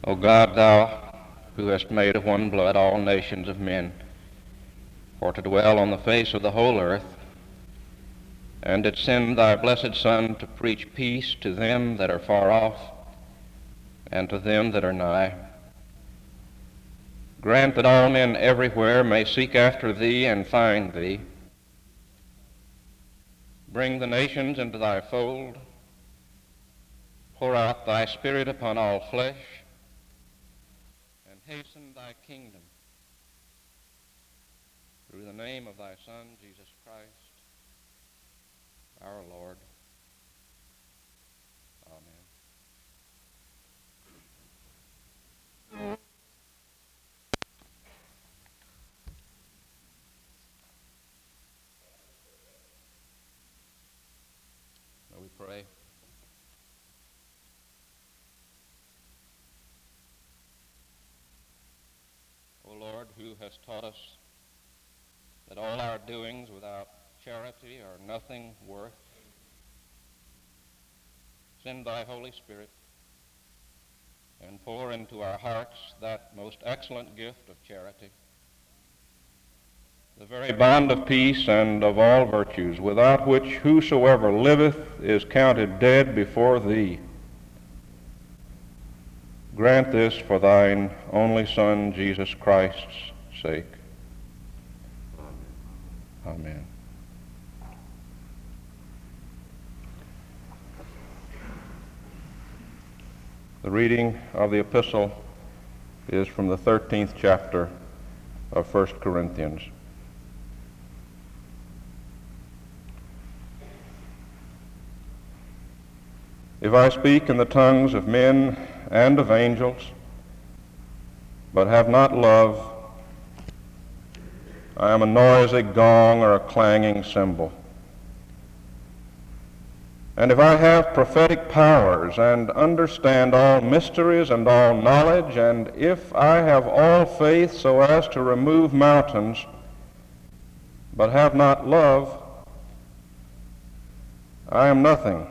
O God, thou who hast made of one blood all nations of men, for to dwell on the face of the whole earth, and didst send thy blessed Son to preach peace to them that are far off, and to them that are nigh. Grant that all men everywhere may seek after thee and find thee. Bring the nations into thy fold. Pour out thy Spirit upon all flesh, and hasten thy kingdom. Through the name of thy Son, Jesus Christ, our Lord. Amen. May we pray. O Lord, who hast taught us that all our doings without charity are nothing worth, send thy Holy Spirit and pour into our hearts that most excellent gift of charity, the very bond of peace and of all virtues, without which whosoever liveth is counted dead before thee. Grant this for thine only Son, Jesus Christ's sake. Amen. The reading of the epistle is from the 13th chapter of 1 Corinthians. If I speak in the tongues of men and of angels, but have not love, I am a noisy gong or a clanging cymbal. And if I have prophetic powers and understand all mysteries and all knowledge, and if I have all faith so as to remove mountains, but have not love, I am nothing.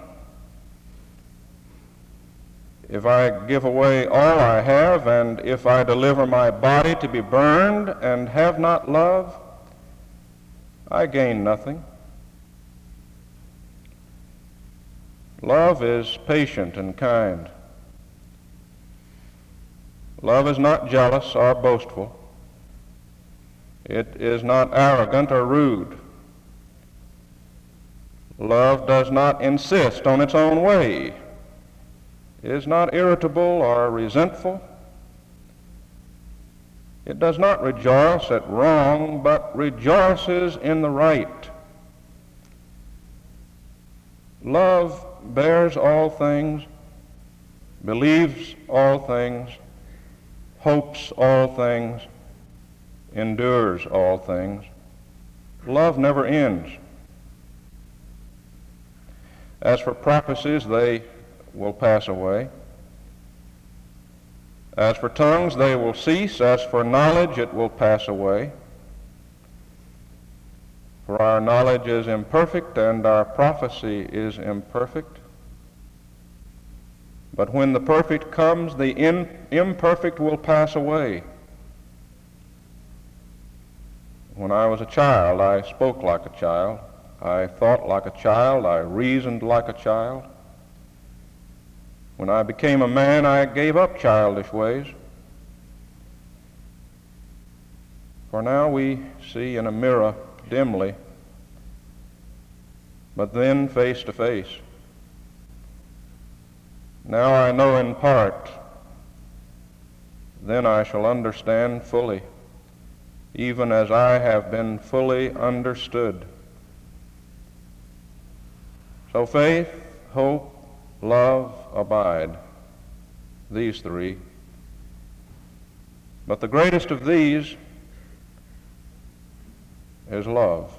If I give away all I have, and if I deliver my body to be burned and have not love, I gain nothing. Love is patient and kind. Love is not jealous or boastful. It is not arrogant or rude. Love does not insist on its own way. It is not irritable or resentful. It does not rejoice at wrong, but rejoices in the right. Love bears all things, believes all things, hopes all things, endures all things. Love never ends. As for prophecies, they will pass away. As for tongues, they will cease. As for knowledge, it will pass away. For our knowledge is imperfect, and our prophecy is imperfect. But when the perfect comes, the imperfect will pass away. When I was a child, I spoke like a child. I thought like a child. I reasoned like a child. When I became a man, I gave up childish ways. For now we see in a mirror dimly, but then face to face. Now I know in part, then I shall understand fully, even as I have been fully understood. So faith, hope, love abide, these three. But the greatest of these is love.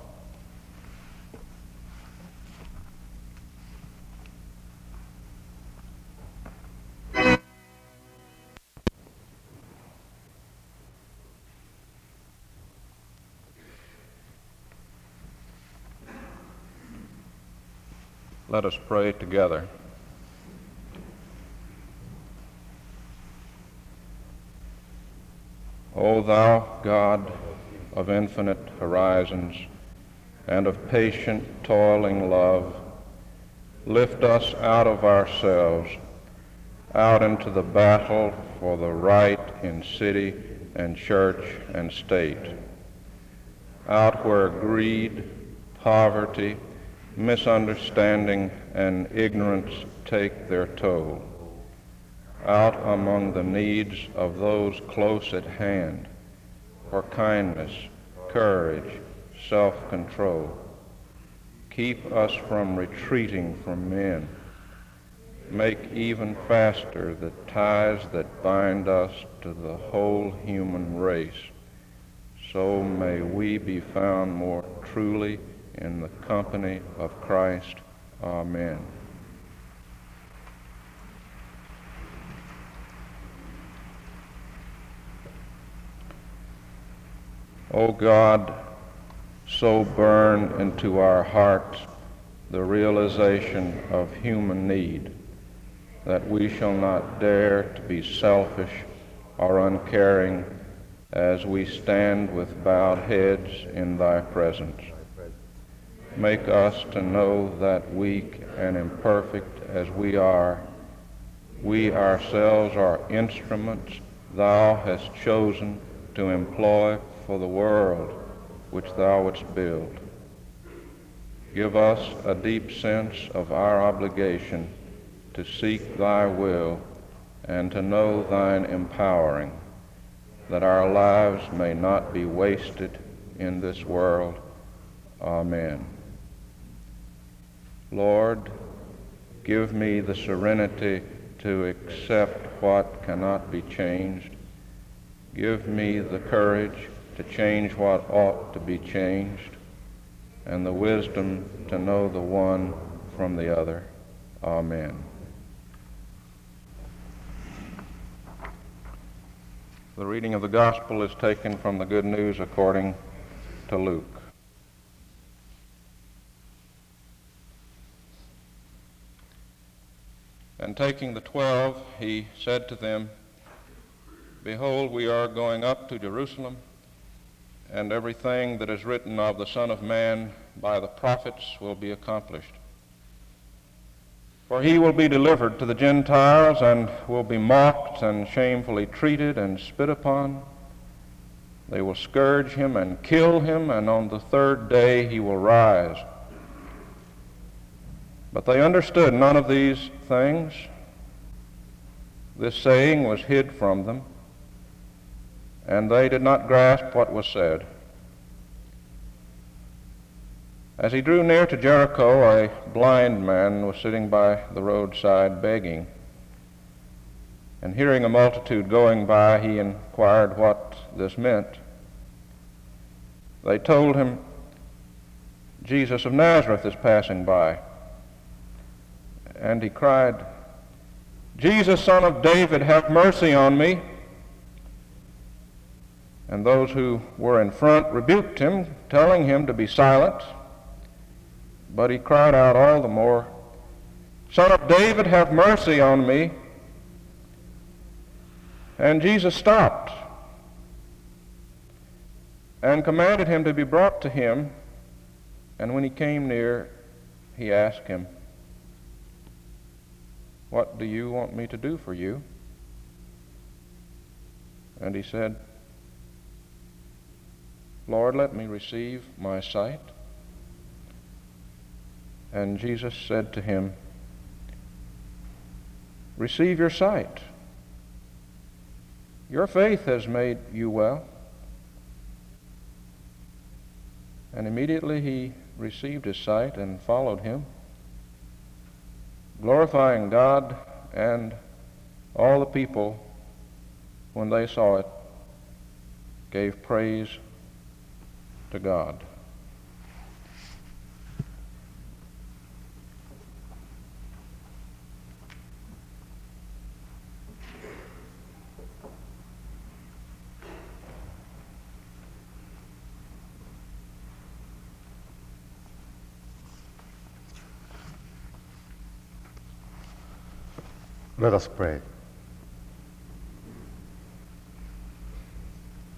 Let us pray together. O thou God of infinite horizons and of patient, toiling love, lift us out of ourselves, out into the battle for the right in city and church and state, out where greed, poverty, misunderstanding, and ignorance take their toll, out among the needs of those close at hand for kindness, courage, self-control. Keep us from retreating from men. Make even faster the ties that bind us to the whole human race. So may we be found more truly in the company of Christ. Amen. O God, so burn into our hearts the realization of human need that we shall not dare to be selfish or uncaring as we stand with bowed heads in thy presence. Make us to know that weak and imperfect as we are, we ourselves are instruments thou hast chosen to employ for the world which thou wouldst build. Give us a deep sense of our obligation to seek thy will and to know thine empowering, that our lives may not be wasted in this world. Amen. Lord, give me the serenity to accept what cannot be changed. Give me the courage to change what ought to be changed, and the wisdom to know the one from the other. Amen. The reading of the Gospel is taken from the Good News according to Luke. And taking the 12, he said to them, Behold, we are going up to Jerusalem, and everything that is written of the Son of Man by the prophets will be accomplished. For he will be delivered to the Gentiles, and will be mocked and shamefully treated and spit upon. They will scourge him and kill him, and on the third day he will rise. But they understood none of these things. This saying was hid from them, and they did not grasp what was said. As he drew near to Jericho, a blind man was sitting by the roadside begging. And hearing a multitude going by, he inquired what this meant. They told him, Jesus of Nazareth is passing by. And he cried, Jesus, Son of David, have mercy on me. And those who were in front rebuked him, telling him to be silent. But he cried out all the more, Son of David, have mercy on me. And Jesus stopped and commanded him to be brought to him. And when he came near, he asked him, What do you want me to do for you? And he said, Lord, let me receive my sight. And Jesus said to him, Receive your sight. Your faith has made you well. And immediately he received his sight and followed him, glorifying God, and all the people, when they saw it, gave praise to God. Let us pray.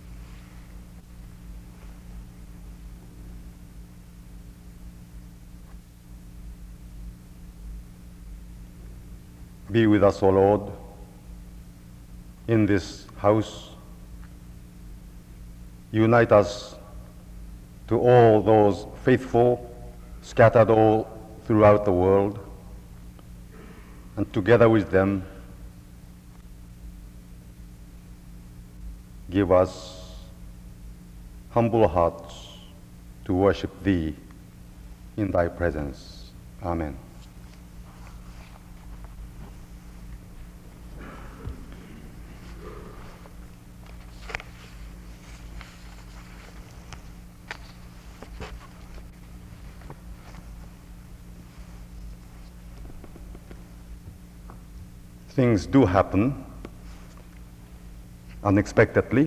Be with us, O Lord, in this house. Unite us to all those faithful scattered all throughout the world, and together with them, give us humble hearts to worship Thee in Thy presence. Amen. Things do happen unexpectedly.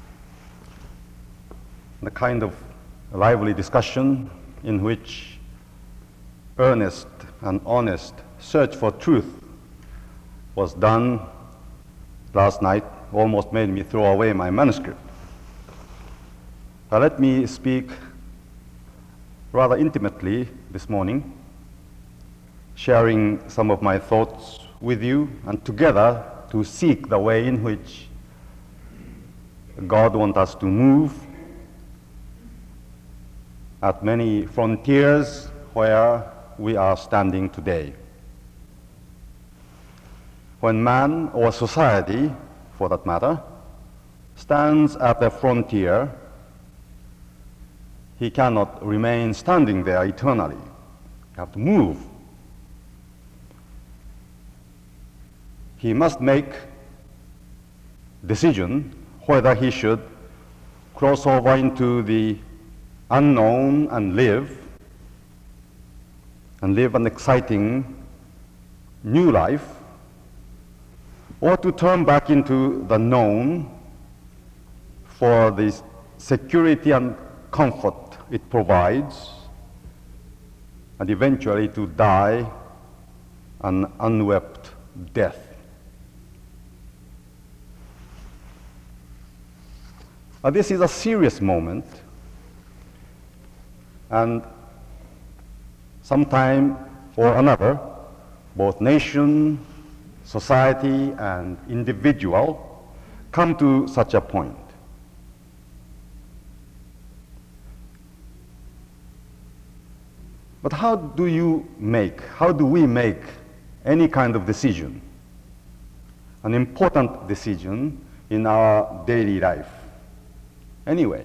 The kind of lively discussion in which earnest and honest search for truth was done last night almost made me throw away my manuscript. Let me speak rather intimately this morning, sharing some of my thoughts with you, and together to seek the way in which God wants us to move at many frontiers where we are standing today. When man, or society for that matter, stands at a frontier, he cannot remain standing there eternally. You have to move. He must make decision whether he should cross over into the unknown and live an exciting new life, or to turn back into the known for the security and comfort it provides, and eventually to die an unwept death. This is a serious moment, and sometime or another, both nation, society, and individual come to such a point. But how do we make any kind of decision, an important decision in our daily life? Anyway,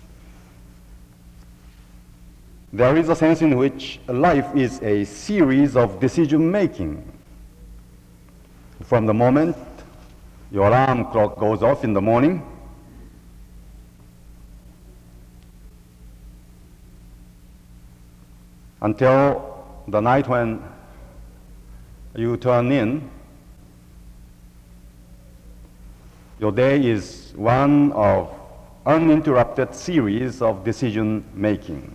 there is a sense in which life is a series of decision-making. From the moment your alarm clock goes off in the morning, until the night when you turn in, your day is one of uninterrupted series of decision-making.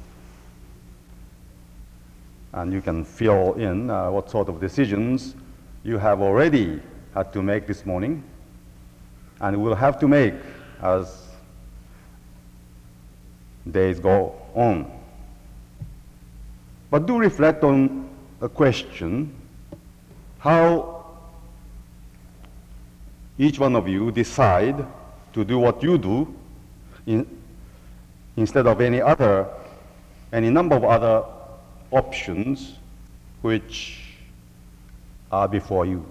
And you can fill in what sort of decisions you have already had to make this morning, and will have to make as days go on. But do reflect on a question: how each one of you decide to do what you do instead of any number of other options which are before you.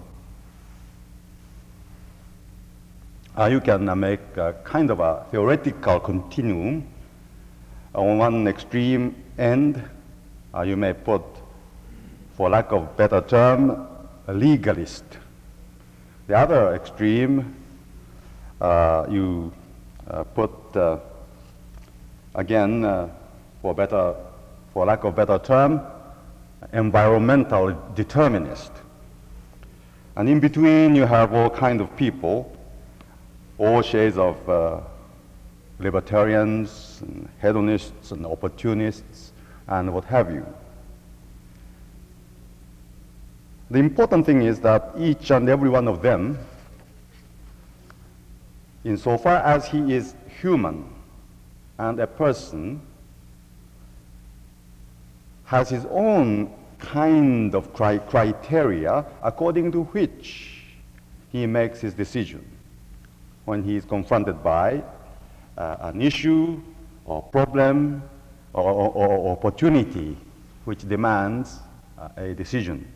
You can make a kind of a theoretical continuum. On one extreme end, you may put, for lack of a better term, a legalist. The other extreme, you put, again, for lack of a better term, environmental determinist. And in between, you have all kinds of people, all shades of libertarians, and hedonists, and opportunists, and what have you. The important thing is that each and every one of them, insofar as he is human and a person, has his own kind of criteria according to which he makes his decision when he is confronted by an issue or problem or opportunity which demands a decision.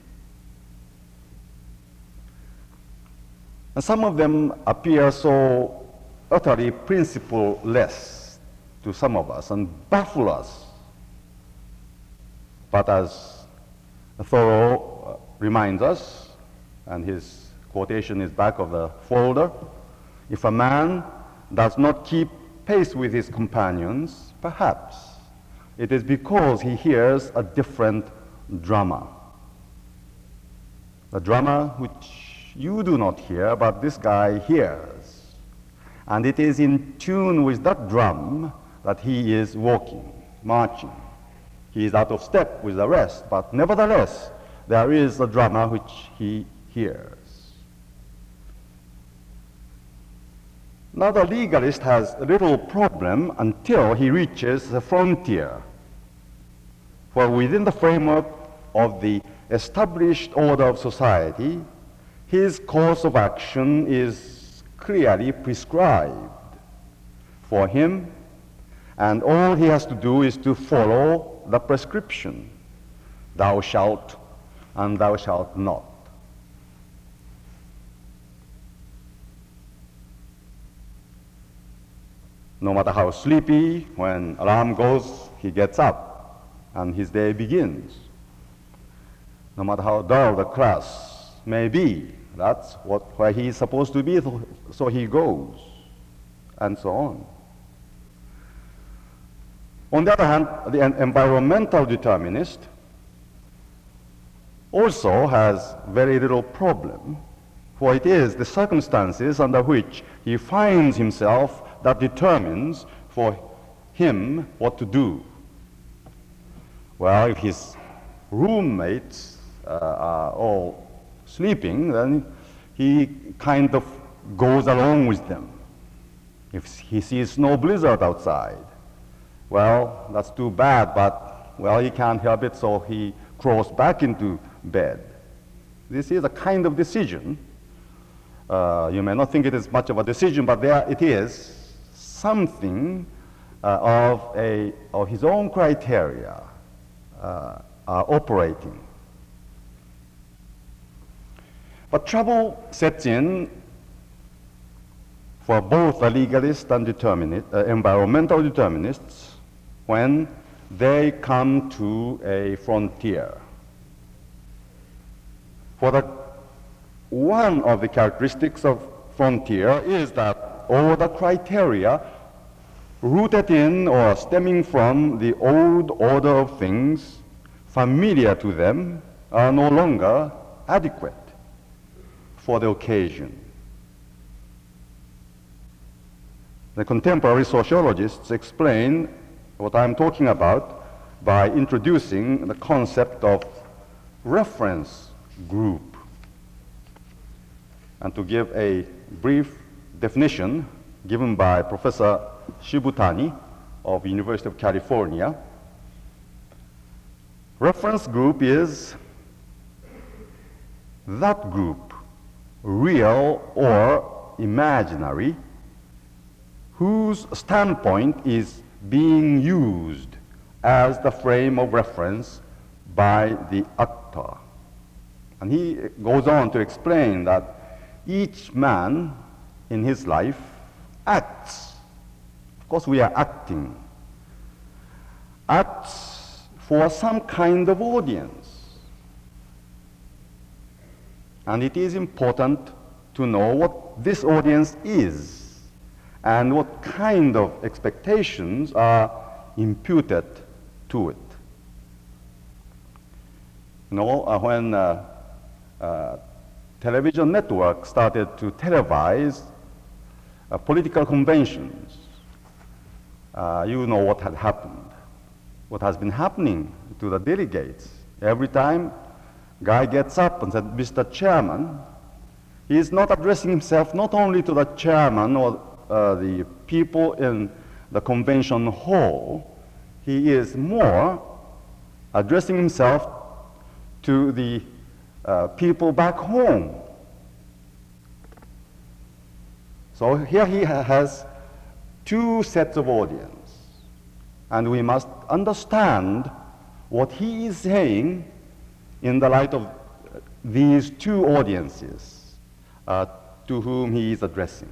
And some of them appear so utterly principleless to some of us and baffle us. But as Thoreau reminds us, and his quotation is back of the folder, if a man does not keep pace with his companions, perhaps it is because he hears a different drama. The drama which you do not hear, but this guy hears. And it is in tune with that drum that he is walking, marching. He is out of step with the rest, but nevertheless, there is a drama which he hears. Now the legalist has a little problem until he reaches the frontier, for within the framework of the established order of society, his course of action is clearly prescribed for him, and all he has to do is to follow the prescription, thou shalt and thou shalt not. No matter how sleepy, when alarm goes, he gets up and his day begins. No matter how dull the class may be, that's where he is supposed to be, so he goes, and so on. On the other hand, the environmental determinist also has very little problem, for it is the circumstances under which he finds himself that determines for him what to do. Well, if his roommates are all sleeping, then he kind of goes along with them. If he sees snow blizzard outside, well, that's too bad, but, well, he can't help it, so he crawls back into bed. This is a kind of decision. You may not think it is much of a decision, but there it is, something of his own criteria operating. But trouble sets in for both the legalist and environmental determinists when they come to a frontier. For one of the characteristics of frontier is that all the criteria rooted in or stemming from the old order of things familiar to them are no longer adequate for the occasion. The contemporary sociologists explain what I'm talking about by introducing the concept of reference group. And to give a brief definition given by Professor Shibutani of University of California, reference group is that group, real or imaginary, whose standpoint is being used as the frame of reference by the actor. And he goes on to explain that each man in his life acts. Of course, we are acting. Acts for some kind of audience. And it is important to know what this audience is and what kind of expectations are imputed to it. You know, when television networks started to televise political conventions, you know what had happened, what has been happening to the delegates. Every time guy gets up and says, Mr. Chairman, he is not addressing himself not only to the chairman or the people in the convention hall, he is more addressing himself to the people back home. So here he has two sets of audience, and we must understand what he is saying in the light of these two audiences to whom he is addressing.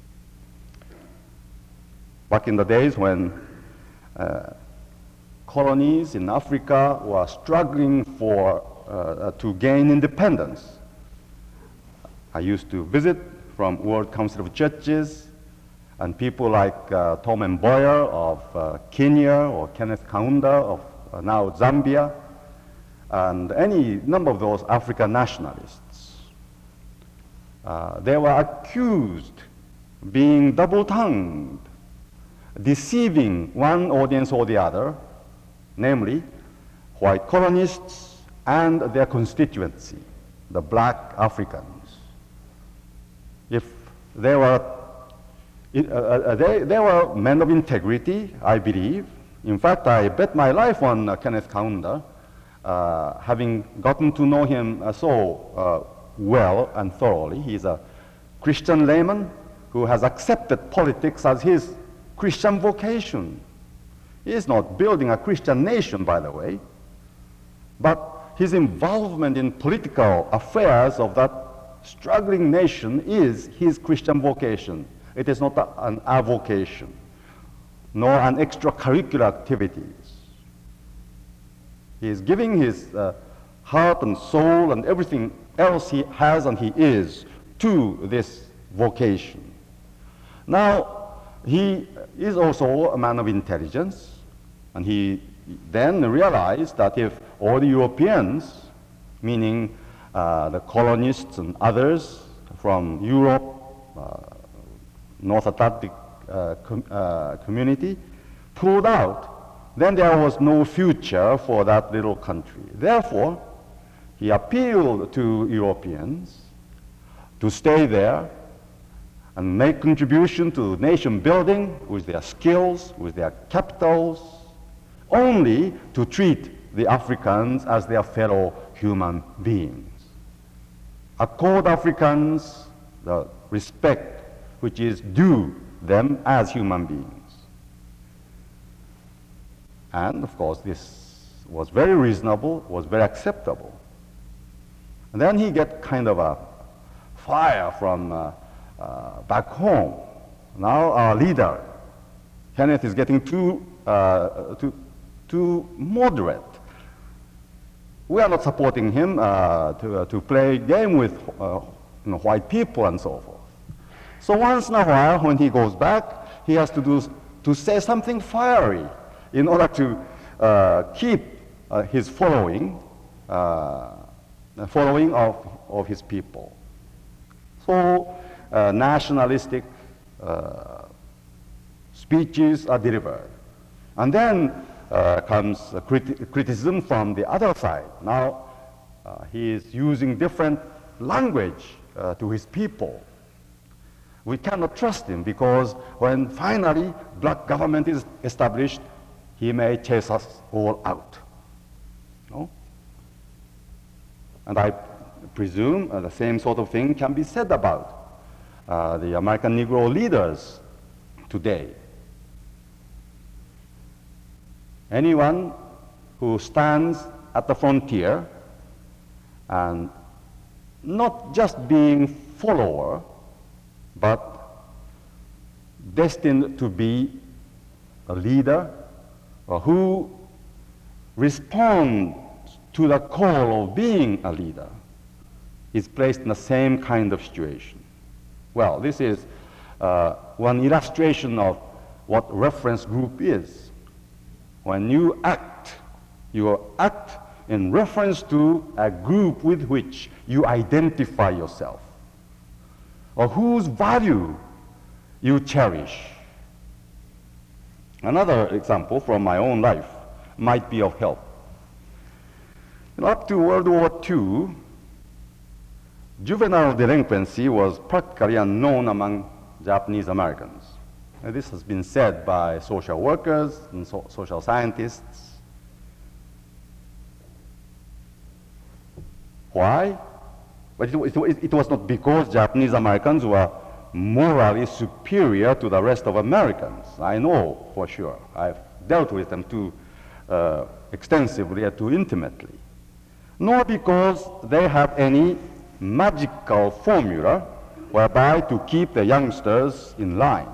Back in the days when colonies in Africa were struggling to gain independence, I used to visit from World Council of Churches, and people like Tom Mboya of Kenya, or Kenneth Kaunda of now Zambia, and any number of those African nationalists. They were accused being double-tongued, deceiving one audience or the other, namely white colonists and their constituency, the black Africans. If they were men of integrity, I believe. In fact, I bet my life on Kenneth Kaunda, having gotten to know him so well and thoroughly. He's a Christian layman who has accepted politics as his Christian vocation. He is not building a Christian nation, by the way, but his involvement in political affairs of that struggling nation is his Christian vocation. It is not an avocation, nor an extracurricular activities. He is giving his heart and soul and everything else he has and he is to this vocation. Now, he is also a man of intelligence, and he then realized that if all the Europeans, meaning the colonists and others from Europe, North Atlantic community, pulled out, then there was no future for that little country. Therefore, he appealed to Europeans to stay there and make contribution to nation building with their skills, with their capitals, only to treat the Africans as their fellow human beings. Accord Africans the respect which is due them as human beings. And of course, this was very reasonable, was very acceptable. And then he get kind of a fire from back home. Now our leader, Kenneth, is getting too moderate. We are not supporting him to play a game with white people and so forth. So once in a while, when he goes back, he has to say something fiery in order to keep his following of his people. So nationalistic speeches are delivered. And then comes criticism from the other side. Now he is using different language to his people. We cannot trust him because when finally black government is established, he may chase us all out. No? And I presume the same sort of thing can be said about the American Negro leaders today. Anyone who stands at the frontier and not just being follower, but destined to be a leader, or who responds to the call of being a leader, is placed in the same kind of situation. Well, this is one illustration of what reference group is. When you act in reference to a group with which you identify yourself, or whose value you cherish. Another example from my own life might be of help. Up to World War II, juvenile delinquency was practically unknown among Japanese Americans. And this has been said by social workers and social scientists. Why? But it was not because Japanese Americans were morally superior to the rest of Americans. I know for sure. I've dealt with them too extensively and too intimately. Nor because they have any magical formula whereby to keep the youngsters in line.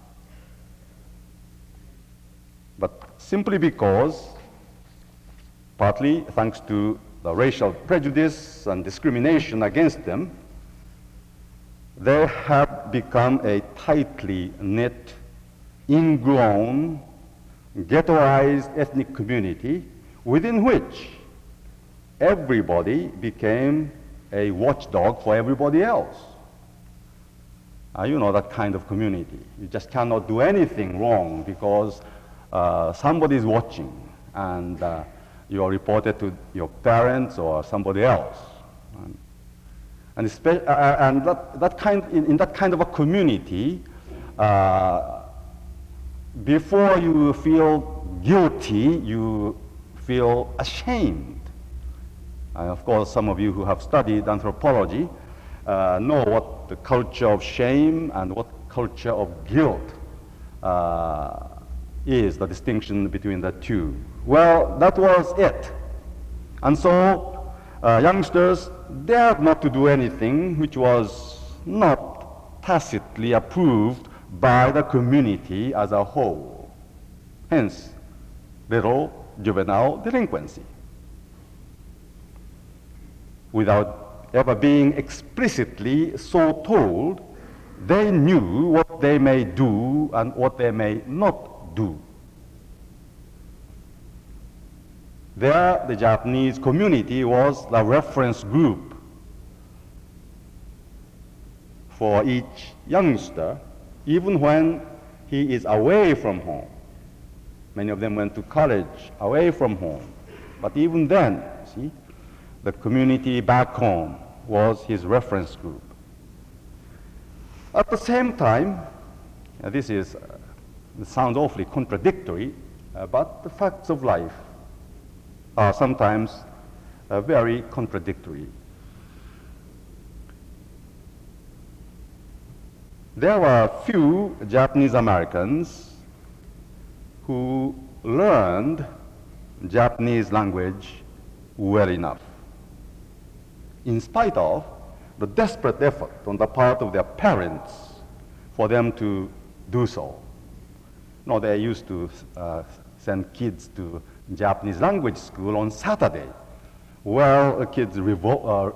But simply because, partly thanks to the racial prejudice and discrimination against them, they have become a tightly knit, ingrown, ghettoized ethnic community within which everybody became a watchdog for everybody else. You know that kind of community. You just cannot do anything wrong because somebody is watching, and you are reported to your parents or somebody else. In that kind of a community, before you feel guilty, you feel ashamed. Of course, some of you who have studied anthropology know what the culture of shame and what culture of guilt is, the distinction between the two. Well, that was it. And so youngsters dared not to do anything which was not tacitly approved by the community as a whole. Hence, little juvenile delinquency. Without ever being explicitly so told, they knew what they may do and what they may not do. There, the Japanese community was the reference group for each youngster, even when he is away from home. Many of them went to college away from home. But even then, see, the community back home was his reference group. At the same time, it sounds awfully contradictory, but the facts of life are sometimes very contradictory. There were few Japanese Americans who learned Japanese language well enough, in spite of the desperate effort on the part of their parents for them to do so. No, they used to send kids to Japanese language school on Saturday. Well, the kids rebelled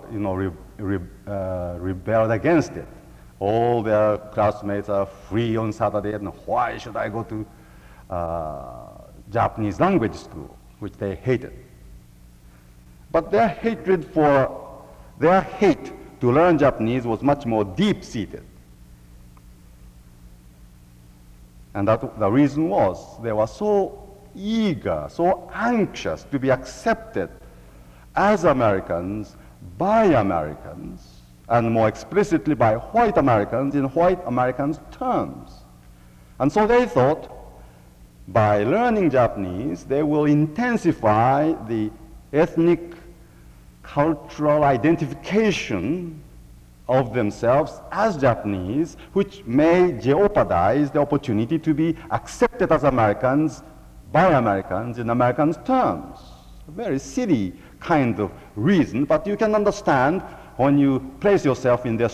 against it. All their classmates are free on Saturday, and why should I go to Japanese language school, which they hated. But their hate to learn Japanese was much more deep-seated. And the reason was they were so eager, so anxious to be accepted as Americans by Americans, and more explicitly by white Americans in white Americans' terms. And so they thought, by learning Japanese, they will intensify the ethnic, cultural identification of themselves as Japanese, which may jeopardize the opportunity to be accepted as Americans by Americans in Americans' terms. A very silly kind of reason, but you can understand when you place yourself in their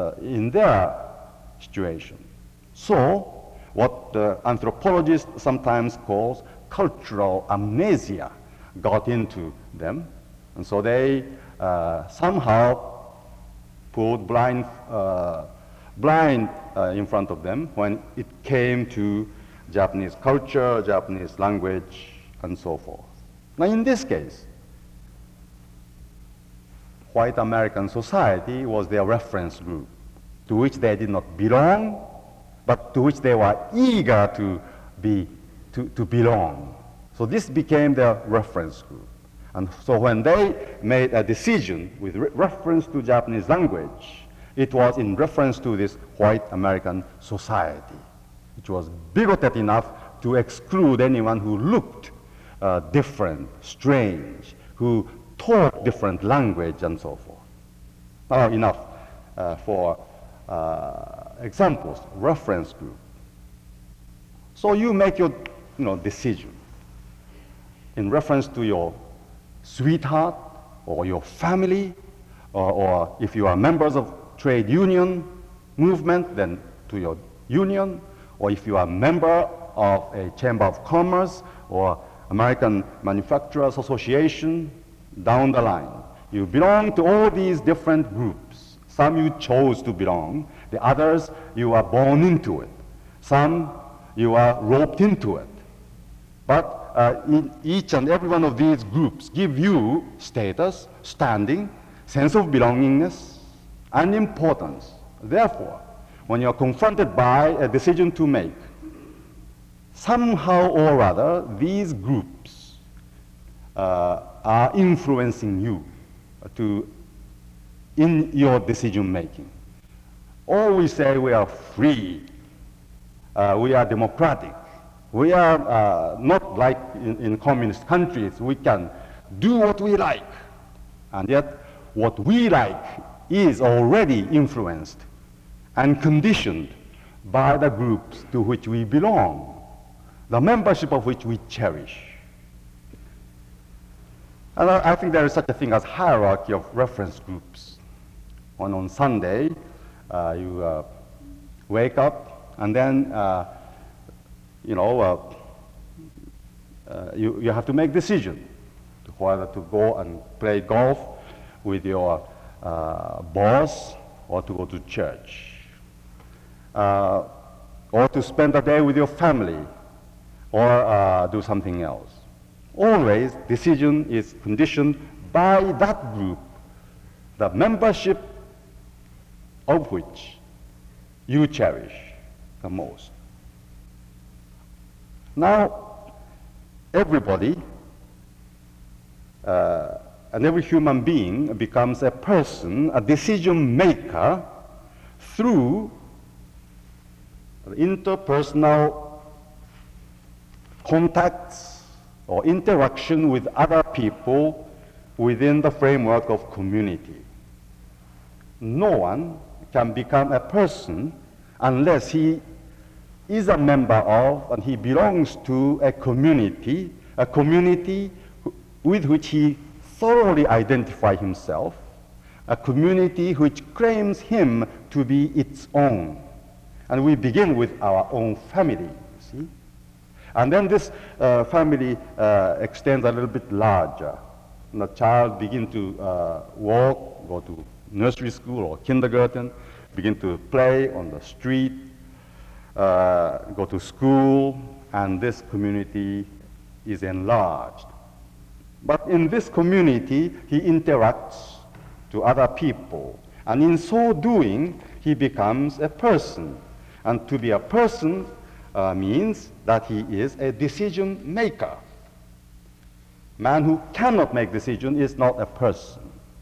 situation. So, what anthropologists sometimes call cultural amnesia got into them, and so they somehow put blind in front of them when it came to Japanese culture, Japanese language, and so forth. Now, in this case, white American society was their reference group, to which they did not belong, but to which they were eager to belong. So this became their reference group. And so when they made a decision with reference to Japanese language, it was in reference to this white American society, which was bigoted enough to exclude anyone who looked different, strange, who talk different language and so forth. Now enough for examples, reference group. So you make your decision in reference to your sweetheart or your family, or if you are members of trade union movement, then to your union, or if you are a member of a chamber of commerce or American Manufacturers Association, down the line. You belong to all these different groups. Some you chose to belong, the others you are born into it. Some you are roped into it. But in each and every one of these groups give you status, standing, sense of belongingness, and importance. Therefore, when you are confronted by a decision to make, somehow or other, these groups are influencing you in your decision making. Or we say we are free, we are democratic, we are not like in communist countries, we can do what we like. And yet, what we like is already influenced and conditioned by the groups to which we belong, the membership of which we cherish. And I think there is such a thing as hierarchy of reference groups. On Sunday, you wake up and then you have to make decision whether to go and play golf with your boss or to go to church, or to spend a day with your family, or do something else. Always, decision is conditioned by that group, the membership of which you cherish the most. Now, everybody and every human being becomes a person, a decision maker, through interpersonal contacts or interaction with other people within the framework of community. No one can become a person unless he is a member of and he belongs to a community with which he thoroughly identifies himself, a community which claims him to be its own. And we begin with our own family, you see. And then this family extends a little bit larger. And the child begins to walk, go to nursery school or kindergarten, begin to play on the street, go to school, and this community is enlarged. But in this community, he interacts to other people. And in so doing, he becomes a person. And to be a person means that he is a decision maker. Man who cannot make decision is not a person.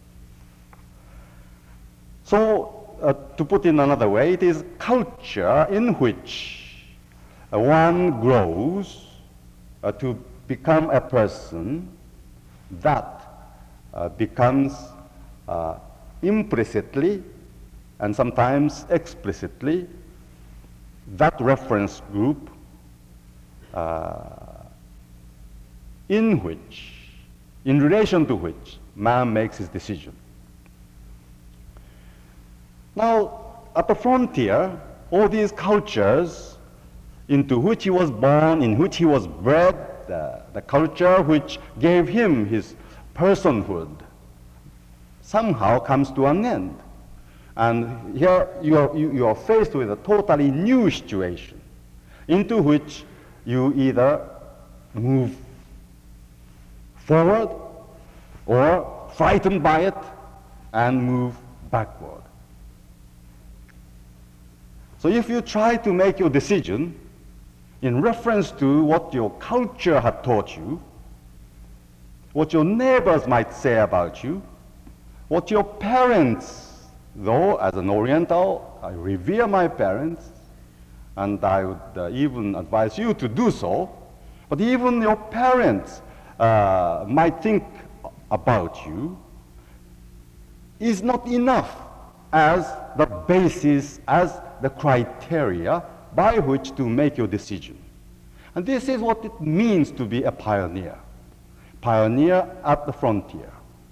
So, to put it another way, it is culture in which one grows to become a person that becomes implicitly and sometimes explicitly that reference group in relation to which man makes his decision. Now, at the frontier, all these cultures into which he was born, in which he was bred, the culture which gave him his personhood, somehow comes to an end. And here you are faced with a totally new situation into which you either move forward or frightened by it and move backward. So if you try to make your decision in reference to what your culture had taught you, what your neighbors might say about you, what your parents, though as an Oriental, I revere my parents, and I would even advise you to do so, but even your parents might think about you is not enough as the basis, as the criteria by which to make your decision. And this is what it means to be a pioneer. Pioneer at the frontier.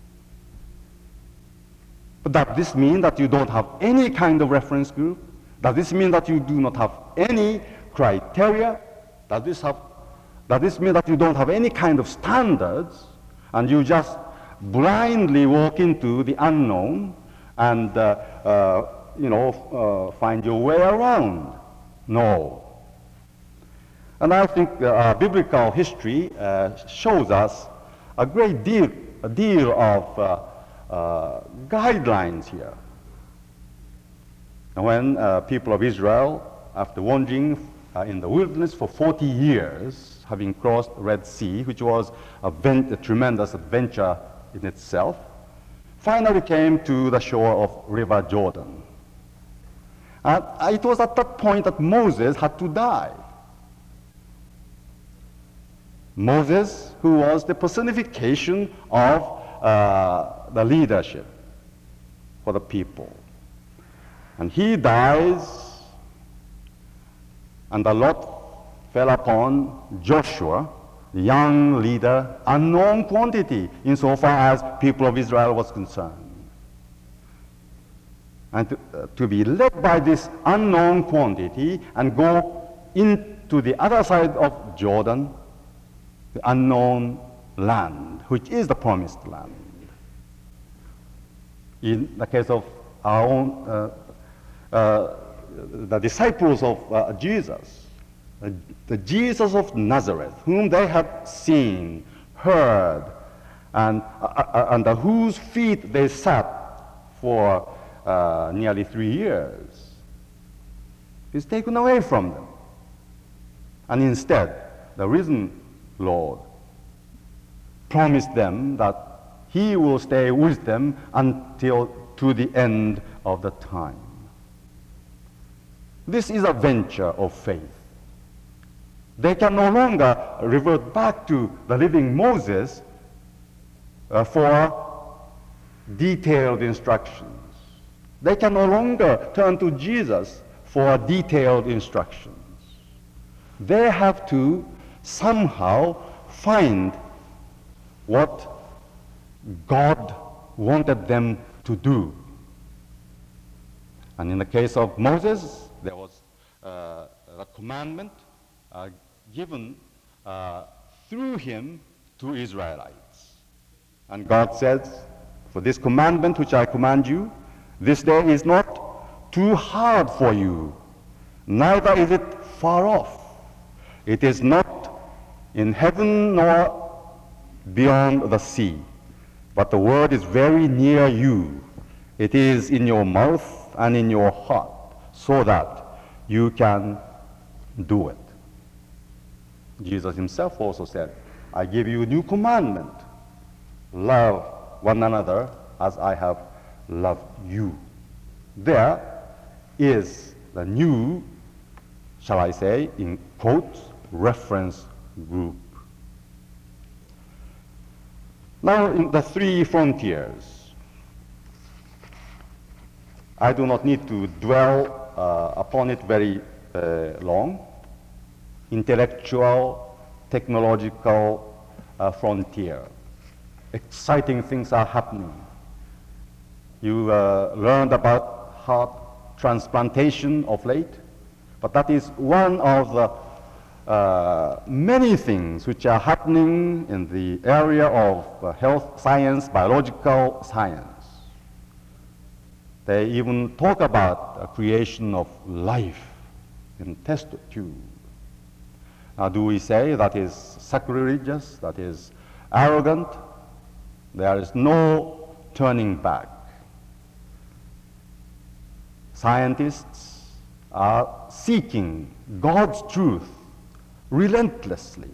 But does this mean that you don't have any kind of reference group? Does this mean that you do not have any criteria? Does this mean that you don't have any kind of standards and you just blindly walk into the unknown and find your way around? No. And I think biblical history shows us a great deal of guidelines here. And when people of Israel, after wandering in the wilderness for 40 years, having crossed the Red Sea, which was a tremendous adventure in itself, finally came to the shore of River Jordan. And it was at that point that Moses had to die. Moses, who was the personification of the leadership for the people. And he dies, and the lot fell upon Joshua, the young leader, unknown quantity insofar as people of Israel was concerned. And to be led by this unknown quantity and go into the other side of Jordan, the unknown land, which is the promised land. In the case of our own, the disciples of Jesus, the Jesus of Nazareth, whom they had seen, heard, and under whose feet they sat for nearly 3 years, is taken away from them. And instead, the risen Lord promised them that he will stay with them until to the end of the time. This is a venture of faith. They can no longer revert back to the living Moses for detailed instructions. They can no longer turn to Jesus for detailed instructions. They have to somehow find what God wanted them to do. And in the case of Moses, there was a commandment given through him to Israelites. And God says, for this commandment which I command you, this day is not too hard for you, neither is it far off. It is not in heaven nor beyond the sea, but the word is very near you. It is in your mouth and in your heart, so that you can do it. Jesus himself also said, I give you a new commandment. Love one another as I have loved you. There is the new, shall I say, in quotes, reference group. Now, in the three frontiers, I do not need to dwell upon it very long. Intellectual, technological frontier. Exciting things are happening. You learned about heart transplantation of late, but that is one of the many things which are happening in the area of health science, biological science. They even talk about the creation of life in test tube. Now, do we say that is sacrilegious, that is arrogant? There is no turning back. Scientists are seeking God's truth relentlessly.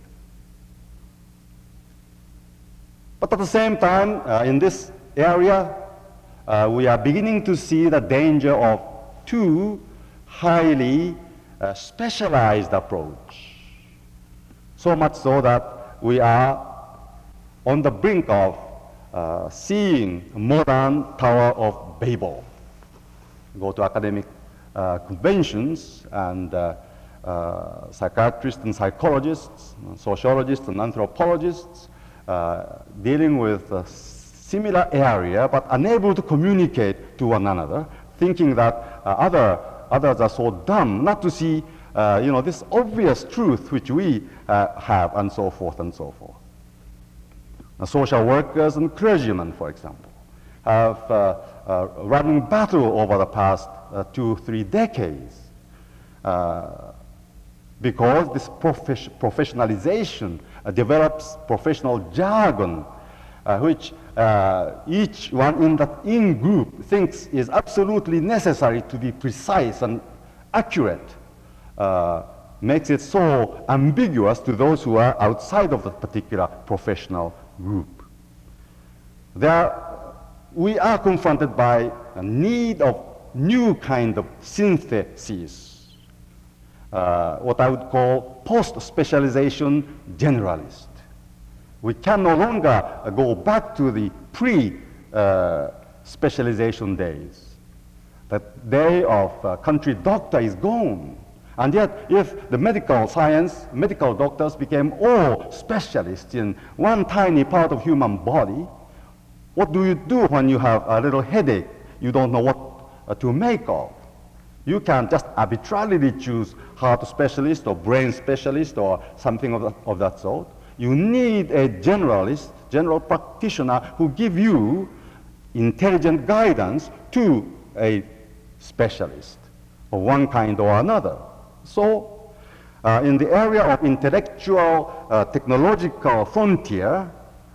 But at the same time, in this area, we are beginning to see the danger of too highly specialized approach. So much so that we are on the brink of seeing modern Tower of Babel. Go to academic conventions, and psychiatrists and psychologists, sociologists and anthropologists dealing with a similar area but unable to communicate to one another, thinking that others are so dumb not to see this obvious truth which we have, and so forth and so forth. Social workers and clergymen, for example, have running battle over the past 2-3 decades because this professionalization develops professional jargon which each one in that in-group thinks is absolutely necessary to be precise and accurate, makes it so ambiguous to those who are outside of that particular professional group. We are confronted by a need of new kind of synthesis, what I would call post-specialization generalist. We can no longer go back to the pre-specialization days. The day of country doctor is gone. And yet, if the medical doctors became all specialists in one tiny part of human body, what do you do when you have a little headache you don't know what to make of? You can't just arbitrarily choose heart specialist or brain specialist or something of that sort. You need a generalist, general practitioner who give you intelligent guidance to a specialist of one kind or another. So, in the area of intellectual, technological frontier,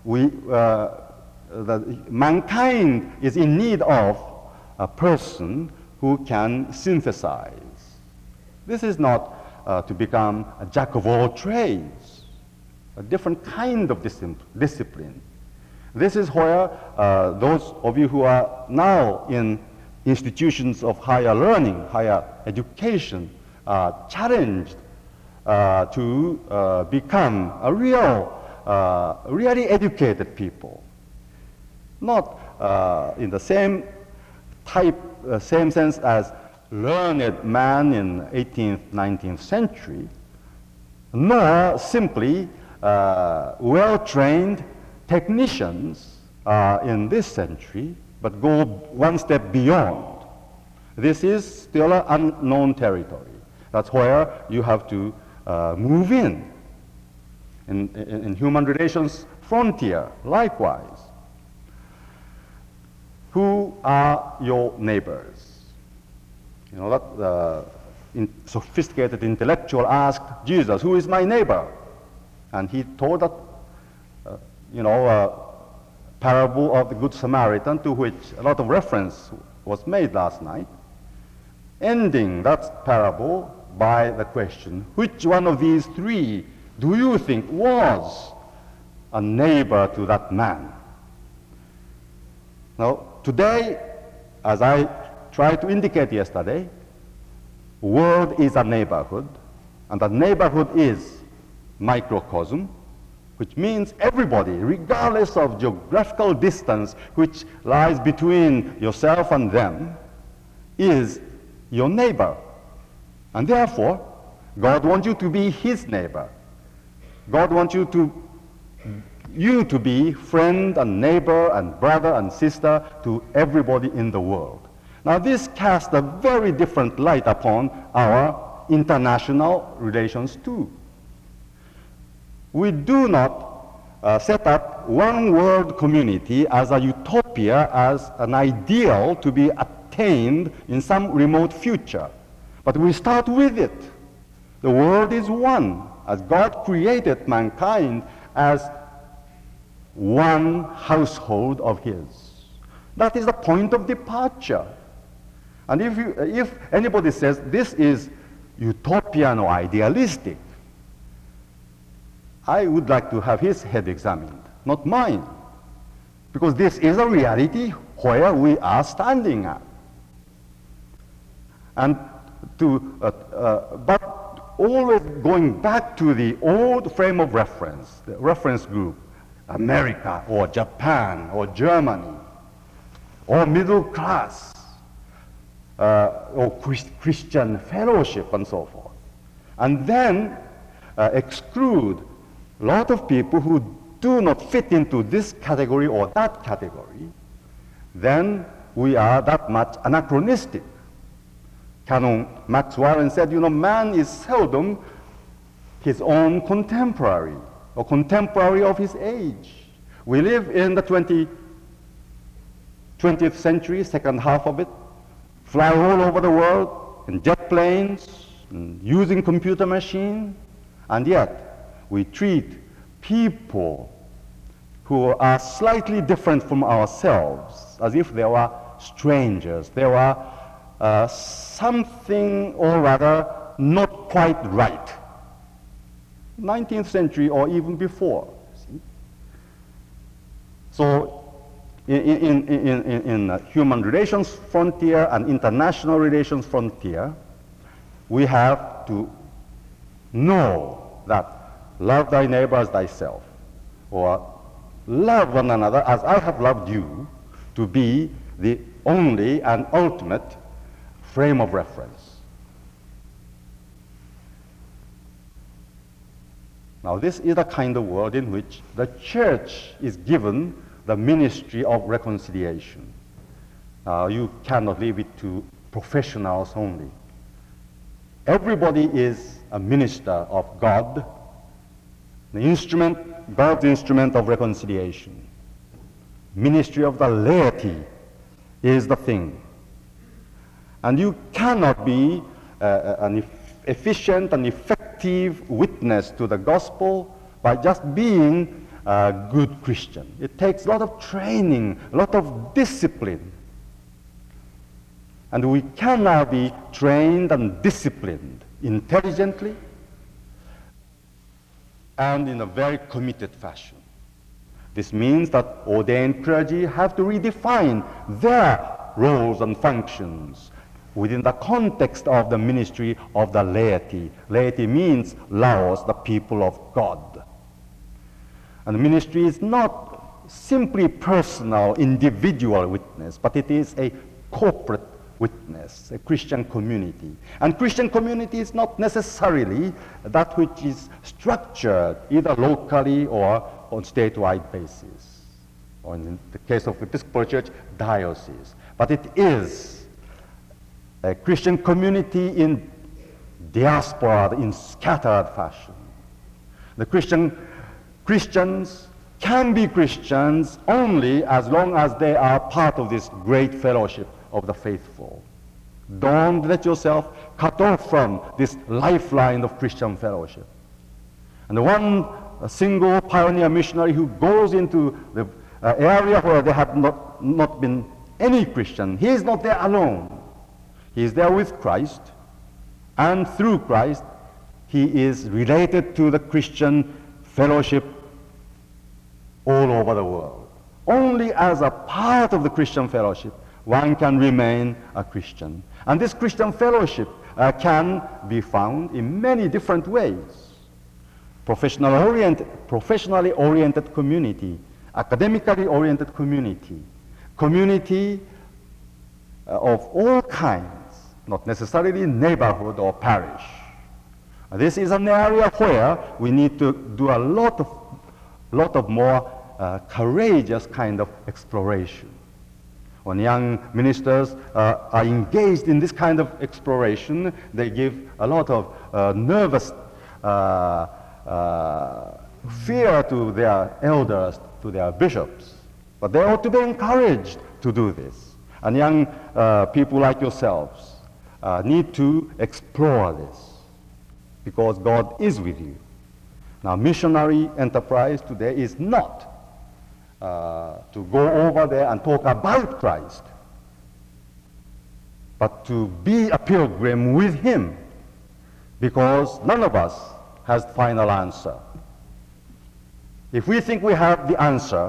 mankind is in need of a person who can synthesize. This is not to become a jack of all trades, a different kind of discipline. This is where those of you who are now in institutions of higher learning, higher education, are challenged to become a really educated people. Not in the same sense as learned man in 18th, 19th century, nor simply well-trained technicians in this century, but go one step beyond. This is still an unknown territory. That's where you have to move in human relations frontier, likewise. Who are your neighbors? You know, that sophisticated intellectual asked Jesus, who is my neighbor? And he told that, parable of the Good Samaritan, to which a lot of reference was made last night, ending that parable by the question, which one of these three do you think was a neighbor to that man? Now, today, as I tried to indicate yesterday, world is a neighborhood, and the neighborhood is microcosm, which means everybody, regardless of geographical distance which lies between yourself and them, is your neighbor. And therefore, God wants you to be his neighbor. God wants you to be friend and neighbor and brother and sister to everybody in the world. Now this casts a very different light upon our international relations too. We do not set up one world community as a utopia, as an ideal to be attained in some remote future. But we start with it. The world is one, as God created mankind as one household of his. That is the point of departure. And if anybody says this is utopian or idealistic, I would like to have his head examined, not mine. Because this is a reality where we are standing at. And but always going back to the old frame of reference, the reference group, America or Japan or Germany or middle class or Christian fellowship and so forth. And then exclude a lot of people who do not fit into this category or that category, then we are that much anachronistic. Canon Max Warren said, man is seldom his own contemporary or contemporary of his age. We live in the 20th century, second half of it, fly all over the world in jet planes, using computer machines, and yet we treat people who are slightly different from ourselves as if they were strangers. They were something or rather not quite right. 19th century or even before. See? So in human relations frontier and international relations frontier, we have to know that love thy neighbor as thyself, or love one another as I have loved you, to be the only and ultimate frame of reference. Now, this is the kind of world in which the church is given the ministry of reconciliation. You cannot leave it to professionals only. Everybody is a minister of God, God's instrument of reconciliation. Ministry of the laity is the thing. And you cannot be an efficient and effective witness to the gospel by just being a good Christian. It takes a lot of training, a lot of discipline. And we cannot be trained and disciplined intelligently and in a very committed fashion. This means that ordained clergy have to redefine their roles and functions within the context of the ministry of the laity. Laity means laos, the people of God. And the ministry is not simply personal, individual witness, but it is a corporate witness, a Christian community. And Christian community is not necessarily that which is structured either locally or on statewide basis, or in the case of Episcopal Church, diocese. But it is a Christian community in diaspora, in scattered fashion. The Christians can be Christians only as long as they are part of this great fellowship of the faithful. Don't let yourself cut off from this lifeline of Christian fellowship. And the one single pioneer missionary who goes into the area where there have not been any Christian, he is not there alone. He is there with Christ, and through Christ, he is related to the Christian fellowship all over the world. Only as a part of the Christian fellowship one can remain a Christian. And this Christian fellowship can be found in many different ways. Professionally oriented community, academically oriented community, community of all kinds, not necessarily neighborhood or parish. This is an area where we need to do a lot of more courageous kind of exploration. When young ministers are engaged in this kind of exploration, they give a lot of nervous fear to their elders, to their bishops. But they ought to be encouraged to do this. And young people like yourselves need to explore this, because God is with you. Now, missionary enterprise today is not to go over there and talk about Christ, but to be a pilgrim with him, because none of us has final answer. If we think we have the answer,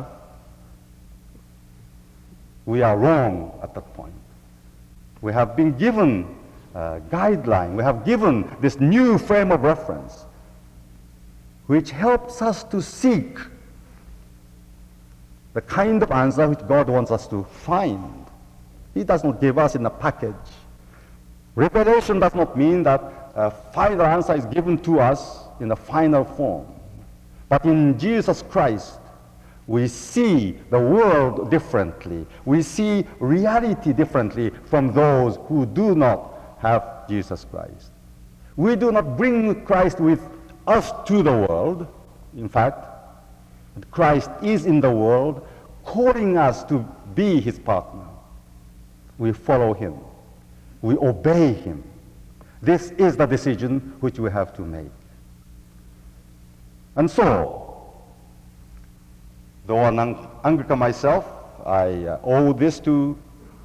we are wrong at that point. We have been given a guideline, we have given this new frame of reference, which helps us to seek the kind of answer which God wants us to find. He does not give us in a package. Revelation does not mean that a final answer is given to us in a final form. But in Jesus Christ, we see the world differently. We see reality differently from those who do not have Jesus Christ. We do not bring Christ with us to the world. In fact, Christ is in the world, calling us to be his partner. We follow him. We obey him. This is the decision which we have to make. And so, though an Anglican myself, I owe this to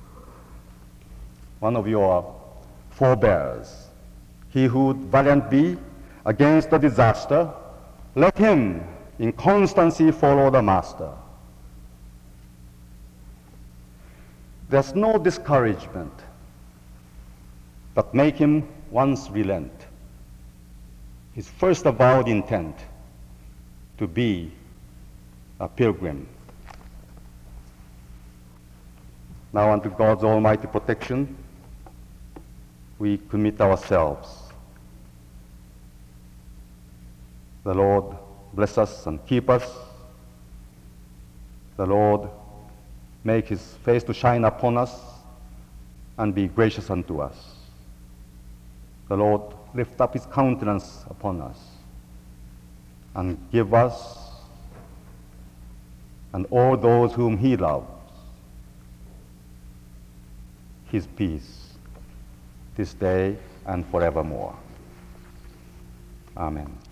one of your forebears. He who would valiant be against the disaster, let him in constancy follow the master. There's no discouragement that make him once relent his first avowed intent to be a pilgrim. Now under God's almighty protection, we commit ourselves. The Lord bless us and keep us. The Lord make his face to shine upon us and be gracious unto us. The Lord lift up his countenance upon us and give us and all those whom he loves his peace this day and forevermore. Amen.